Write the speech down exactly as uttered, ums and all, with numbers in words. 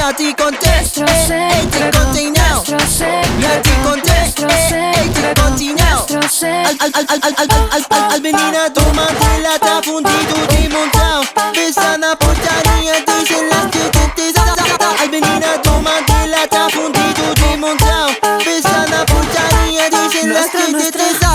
a ti conté, ey, te conté now. Y a ti conté, ey, te conté now. Al, al, al, al, al, al, al, al, al venina tómatela, t'ha fundido di montao. Questa una portaria, dicen las que te te sa sa sa. Al venina tómatela, t'ha fundido di montao. Questa una portaria, dicen las que te te sa.